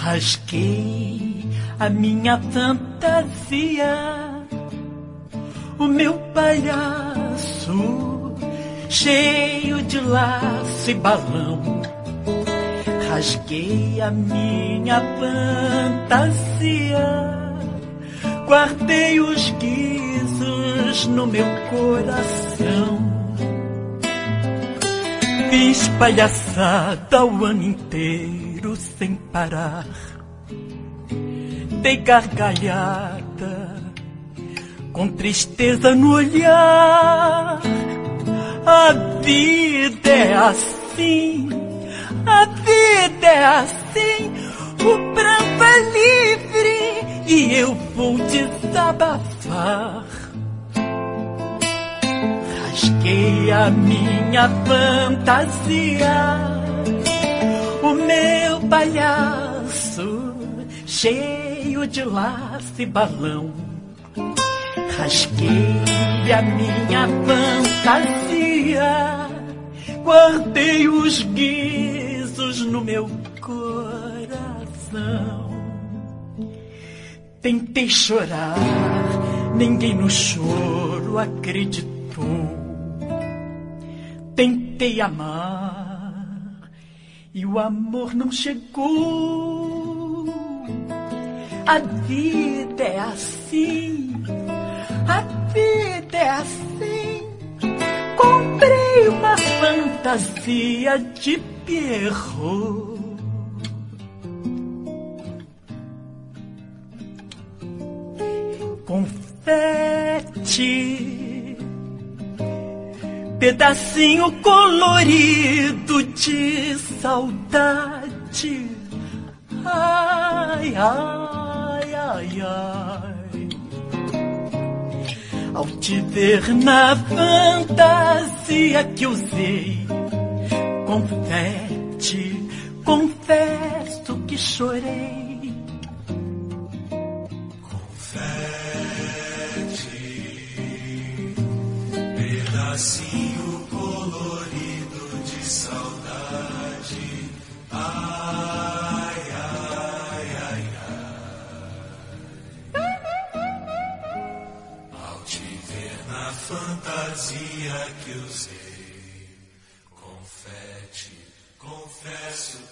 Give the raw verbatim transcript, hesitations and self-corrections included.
Rasguei a minha fantasia, o meu palhaço cheio de laço e balão. Rasguei a minha fantasia, guardei os guizos no meu coração. Fiz palhaçada o ano inteiro sem parar, dei gargalhada com tristeza no olhar. A vida é assim, a vida é assim, o pranto é livre e eu vou desabafar. Rasguei a minha fantasia, o meu palhaço cheio de laço e balão. Rasguei a minha fantasia, guardei os guizos no meu coração. Tentei chorar, ninguém no choro acreditou. Tentei amar e o amor não chegou. A vida é assim, a vida é assim. Comprei uma fantasia de Pierrot. Confete, pedacinho colorido de saudade. Ai, ai, ai, ai. Ao te ver na fantasia que usei, confete, confesso que chorei. Pedacinho colorido de saudade. Ai, ai, ai, ai. Ao te ver na fantasia que usei, confete, confesso